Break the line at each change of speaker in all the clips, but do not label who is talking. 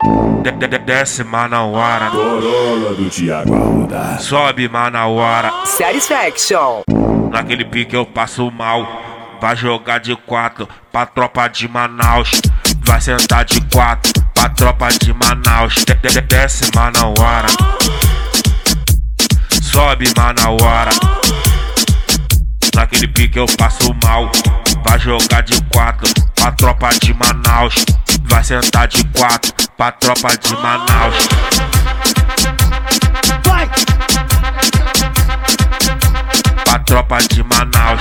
Desce Manauara,
Corolla do Thiago Arruda.
sobe Manauara.
Satisfaction.
Naquele pique eu passo mal. Vai jogar de 4 pra tropa de Manaus. Vai sentar de 4 pra tropa de Manaus. Desce Manauara, sobe Manauara. Naquele pique eu passo mal. Vai jogar de 4 pra tropa de Manaus. Vai sentar de 4 pra tropa de Manaus.
Vai!
Pra tropa de Manaus.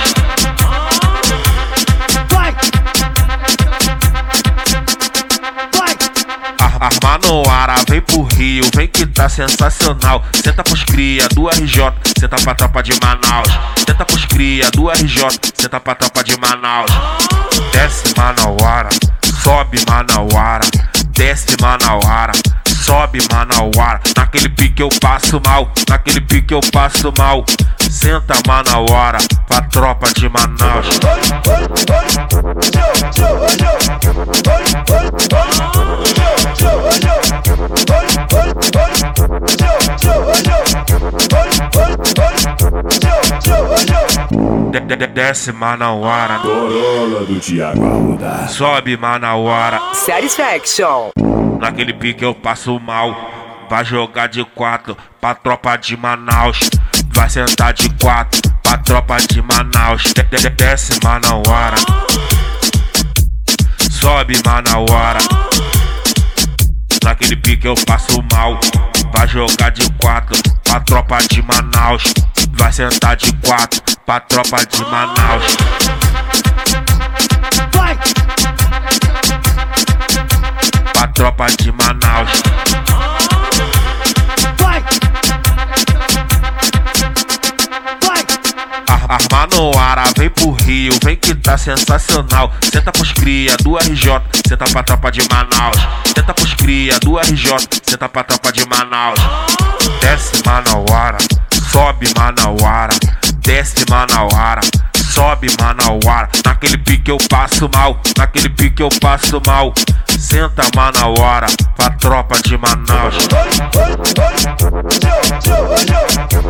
Vai! Vai!
Manauara, vem pro Rio, vem que tá sensacional. Senta pros cria do RJ, senta pra tropa de Manaus. Senta pros cria do RJ, senta pra tropa de Manaus. Desce Manauara, sobe Manauara. Desce Manauara, sobe Manauara. Naquele pique eu passo mal, naquele pique eu passo mal. Senta Manauara, pra tropa de Manaus. Desce Manauara,
Corolla do Thiago Arruda.
sobe Manauara.
Satisfaction.
Naquele pique eu passo mal. Vai jogar de 4 pra tropa de Manaus. Vai sentar de 4 pra tropa de Manaus. Desce Manauara, sobe Manauara. Naquele pique eu passo mal. Vai jogar de 4 pra tropa de Manaus. Vai sentar de 4 pra tropa de Manaus.
Vai!
Pra tropa de Manaus.
Vai! Vai!
Manauara, vem pro Rio, vem que tá sensacional. Senta pros cria do RJ, senta pra tropa de Manaus. Senta pros cria do RJ, senta pra tropa de Manaus. Desce Manauara, sobe Manauara. Desce Manauara, sobe Manauara. Naquele pique eu passo mal, naquele pique eu passo mal. Senta Manauara, pra tropa de Manaus.